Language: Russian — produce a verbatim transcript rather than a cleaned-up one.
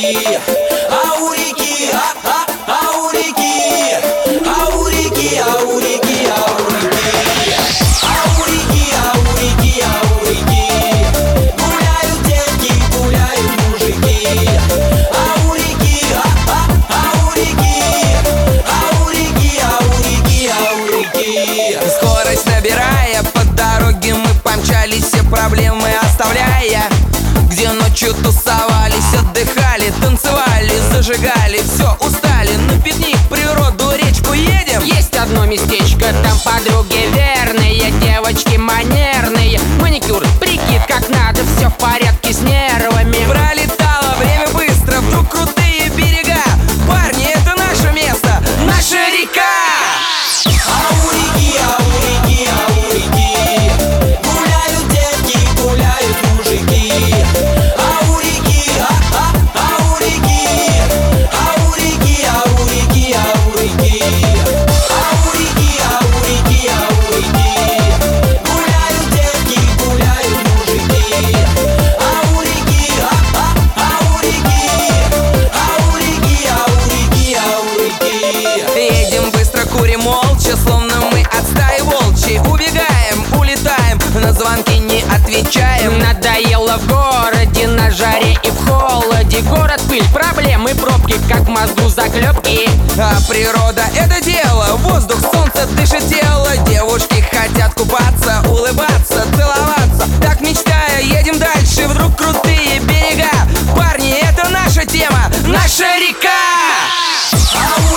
реки, а у реки, а, а, а у реки, а у реки, а у реки, а у реки, а у реки, а у реки, а у реки гуляют девки, гуляют мужики, а у реки, а, а, а у реки, а у реки, а у реки, а у реки. Скорость набирая, по дороге мы помчались, все проблемы оставляя. Где ночью тусовались, отдыхали, танцевали, зажигали, все, устали. На пикник, природу, речку едем. Есть одно местечко, там подруги верные, девочки манерные. Маникюр, прикид как надо, все в порядке с нервами. Пролетало время быстро, вдруг крутые берега. Парни, это наше место, наша река. А у реки, а у реки, а у реки гуляют девки, гуляют мужики, а у реки, а, а, а у реки, а у реки, а у реки, а у реки, а у реки, а у реки, а у реки гуляют девки, гуляют мужики, а у реки, а, а, а у реки, а у реки, а у реки, а у реки. Едем быстро, курим молча, словно мы от стаи волчьей. Убегаем, улетаем, на звонки не отвечаем. Надоело в городе, на жаре и в холоде. Город, пыль, проблемы, пробки, как в мозгу заклепки. А природа — это дело, воздух, солнце дышит тело. Девушки хотят купаться, улыбаться, целоваться. Так мечтая, едем дальше, вдруг крутые берега. Парни, это наша тема, наша река. А